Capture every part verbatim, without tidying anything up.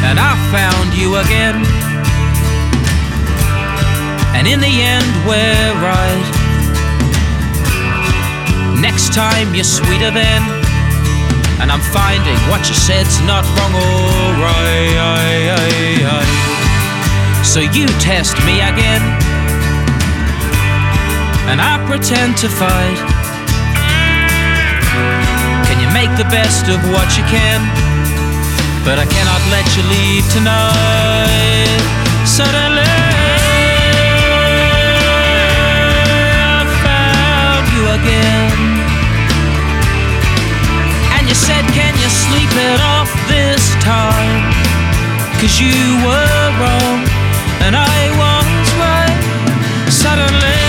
and I found you again. And in the end we're right. Next time you're sweeter then, and I'm finding what you said's not wrong, alright. So you test me again, and I pretend to fight. Can you make the best of what you can? But I cannot let you leave tonight. Suddenly I found you again, and you said, can you sleep it off this time? 'Cause you were wrong and I was right. Suddenly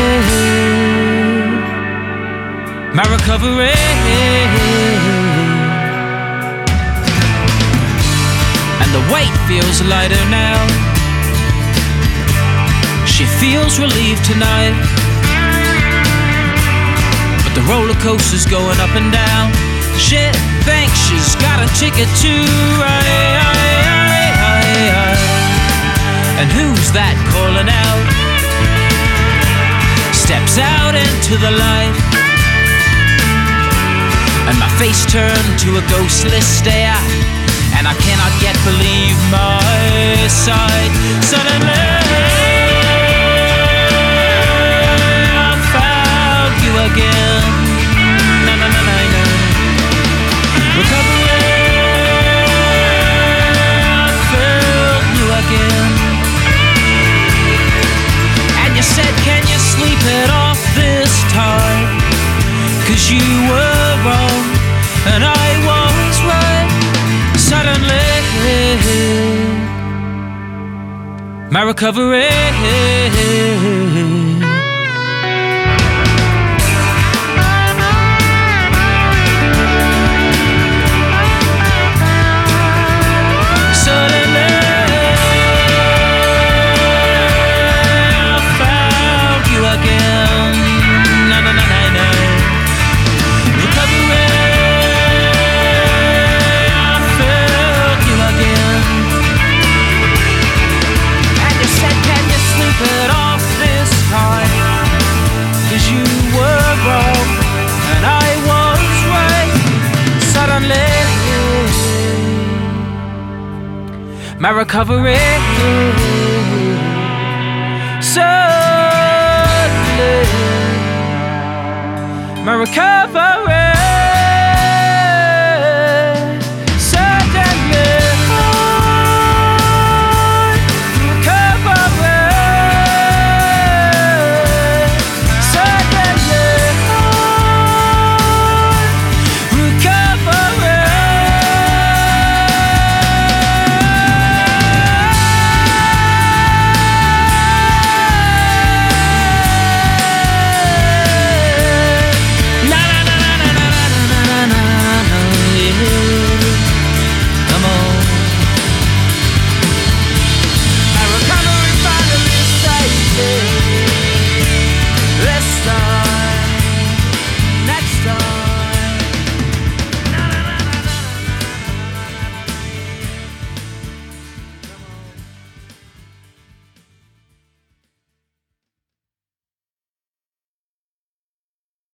my recovery, and the weight feels lighter now. She feels relieved tonight, but the roller coaster's going up and down. She thinks she's got a ticket to ride. And who's that calling out? Steps out into the light, and my face turned to a ghostly stare, and I cannot yet believe my sight. Suddenly I found you again. Na na na na na. Recovery, I found you again, and you said, can you sleep it off this time? 'Cause you were wrong and I was right. Suddenly my recovery, suddenly I found you again. Na na na na na. Recovery, I found you again, and you said, can you sleep it off this time? 'Cause you were wrong and I was right. Suddenly my recovery, suddenly my recovery.